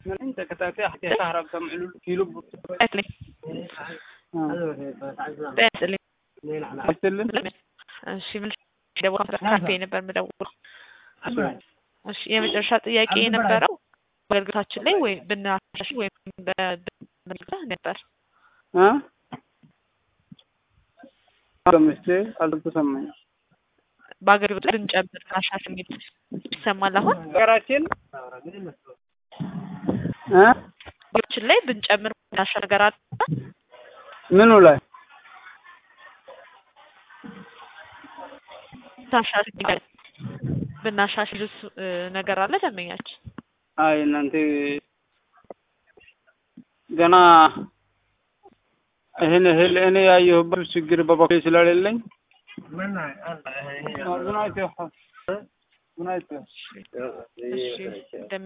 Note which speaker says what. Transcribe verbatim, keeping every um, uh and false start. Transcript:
Speaker 1: من انت كتاتي حتى كهرب كم كيلو
Speaker 2: أكلي بأسلي
Speaker 1: أسلم
Speaker 2: እሺ ምን ደውል ካፌ ነበር መደውል እሺ የመጨረሻ ጥያቄ የነበረው በእርግታችን ላይ ወይ ብናሻሽ ወይ በመልካ ነበር
Speaker 1: አ አለምስቴ አልተሰማኝ
Speaker 2: ባገር ብንጨምር ማሻሽ የሚል ይሰማል አሁን
Speaker 1: ሀገራችን አ
Speaker 2: ግጭ ላይ ብንጨምር ማሻሽ ነገር አለ
Speaker 1: ምኑ ላይ
Speaker 2: ታሻሽ ብናሻሽልስ ነገር አለ ደመኛች
Speaker 1: አይ እናንተ ገና እኔ እህል እኔ ያየሁበት ችግር በበኩሌ ስለሌለኝ ምን አይ አይ ምናይቶ ምናይቶ እሺ